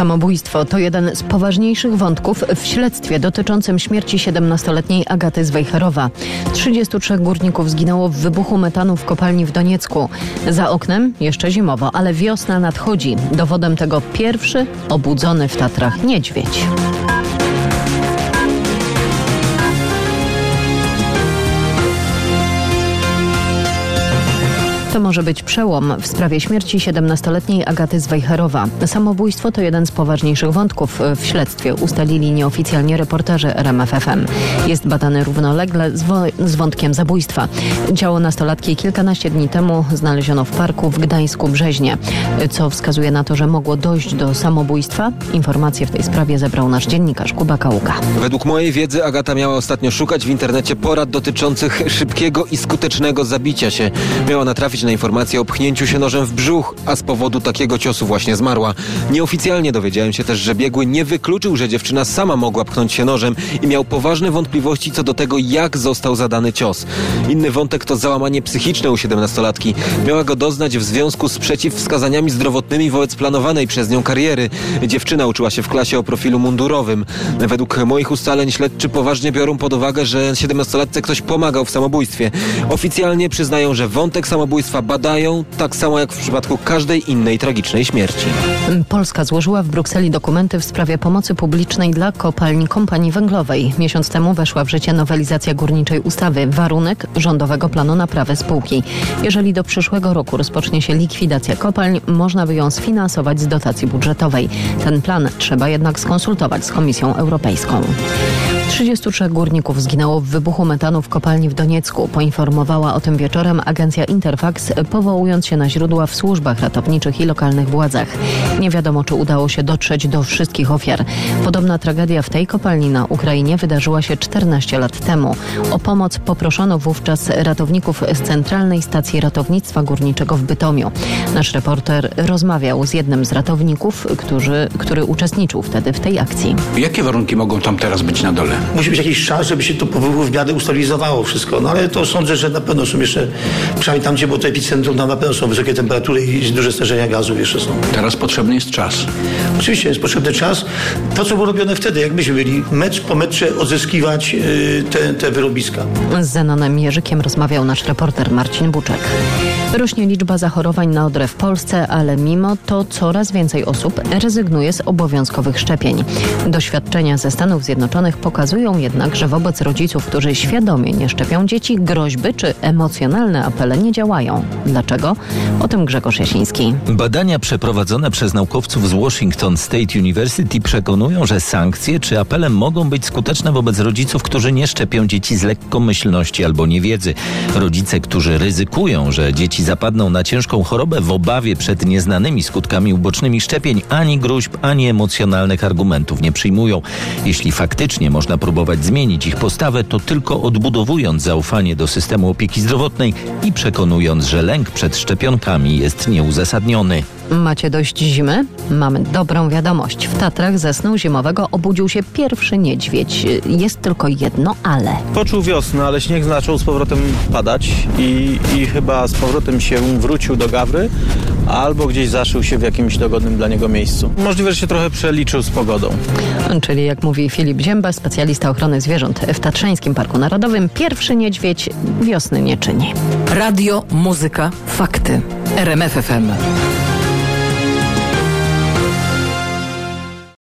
Samobójstwo to jeden z poważniejszych wątków w śledztwie dotyczącym śmierci 17-letniej Agaty z Wejherowa. 33 górników zginęło w wybuchu metanu w kopalni w Doniecku. Za oknem jeszcze zimowo, ale wiosna nadchodzi. Dowodem tego pierwszy obudzony w Tatrach niedźwiedź. To może być przełom w sprawie śmierci 17-letniej Agaty z Wejherowa. Samobójstwo to jeden z poważniejszych wątków w śledztwie, ustalili nieoficjalnie reporterzy RMF FM. Jest badany równolegle z wątkiem zabójstwa. Ciało nastolatki kilkanaście dni temu znaleziono w parku w Gdańsku-Brzeźnie, co wskazuje na to, że mogło dojść do samobójstwa. Informacje w tej sprawie zebrał nasz dziennikarz Kuba Kaługa. Według mojej wiedzy Agata miała ostatnio szukać w internecie porad dotyczących szybkiego i skutecznego zabicia się. Miała natrafić na informację o pchnięciu się nożem w brzuch, a z powodu takiego ciosu właśnie zmarła. Nieoficjalnie dowiedziałem się też, że biegły nie wykluczył, że dziewczyna sama mogła pchnąć się nożem i miał poważne wątpliwości co do tego, jak został zadany cios. Inny wątek to załamanie psychiczne u 17-latki. Miała go doznać w związku z przeciwwskazaniami zdrowotnymi wobec planowanej przez nią kariery. Dziewczyna uczyła się w klasie o profilu mundurowym. Według moich ustaleń śledczy poważnie biorą pod uwagę, że 17-latce ktoś pomagał w samobójstwie. Oficjalnie przyznają, że wątek samobójstwa badają, tak samo jak w przypadku każdej innej tragicznej śmierci. Polska złożyła w Brukseli dokumenty w sprawie pomocy publicznej dla kopalni Kompanii Węglowej. Miesiąc temu weszła w życie nowelizacja górniczej ustawy. Warunek rządowego planu naprawy spółki. Jeżeli do przyszłego roku rozpocznie się likwidacja kopalń, można by ją sfinansować z dotacji budżetowej. Ten plan trzeba jednak skonsultować z Komisją Europejską. 33 górników zginęło w wybuchu metanu w kopalni w Doniecku. Poinformowała o tym wieczorem agencja Interfax, powołując się na źródła w służbach ratowniczych i lokalnych władzach. Nie wiadomo, czy udało się dotrzeć do wszystkich ofiar. Podobna tragedia w tej kopalni na Ukrainie wydarzyła się 14 lat temu. O pomoc poproszono wówczas ratowników z Centralnej Stacji Ratownictwa Górniczego w Bytomiu. Nasz reporter rozmawiał z jednym z ratowników, który uczestniczył wtedy w tej akcji. Jakie warunki mogą tam teraz być na dole? Musi być jakiś czas, żeby się to w miarę ustabilizowało wszystko. No ale to sądzę, że na pewno są jeszcze, przynajmniej tam, gdzie było to epicentrum, tam na pewno są wysokie temperatury i duże stężenia gazów jeszcze są. Teraz potrzebny jest czas. Oczywiście jest potrzebny czas. To, co było robione wtedy, jak myśmy byli, mecz po metrze odzyskiwać te wyrobiska. Z Zenonem Jerzykiem rozmawiał nasz reporter Marcin Buczek. Rośnie liczba zachorowań na odrę w Polsce, ale mimo to coraz więcej osób rezygnuje z obowiązkowych szczepień. Doświadczenia ze Stanów Zjednoczonych pokazują jednak, że wobec rodziców, którzy świadomie nie szczepią dzieci, groźby czy emocjonalne apele nie działają. Dlaczego? O tym Grzegorz Jasiński. Badania przeprowadzone przez naukowców z Washington State University przekonują, że sankcje czy apele mogą być skuteczne wobec rodziców, którzy nie szczepią dzieci z lekkomyślności albo niewiedzy. Rodzice, którzy ryzykują, że dzieci zapadną na ciężką chorobę w obawie przed nieznanymi skutkami ubocznymi szczepień, ani gruźb, ani emocjonalnych argumentów nie przyjmują. Jeśli faktycznie można próbować zmienić ich postawę, to tylko odbudowując zaufanie do systemu opieki zdrowotnej i przekonując, że lęk przed szczepionkami jest nieuzasadniony. Macie dość zimy? Mamy dobrą wiadomość. W Tatrach ze snu zimowego obudził się pierwszy niedźwiedź. Jest tylko jedno ale. Poczuł wiosnę, ale śnieg zaczął z powrotem padać i chyba z powrotem się wrócił do Gawry albo gdzieś zaszył się w jakimś dogodnym dla niego miejscu. Możliwe, że się trochę przeliczył z pogodą. Czyli jak mówi Filip Zięba, specjalista ochrony zwierząt w Tatrzańskim Parku Narodowym, pierwszy niedźwiedź wiosny nie czyni. Radio, muzyka, fakty. RMF FM.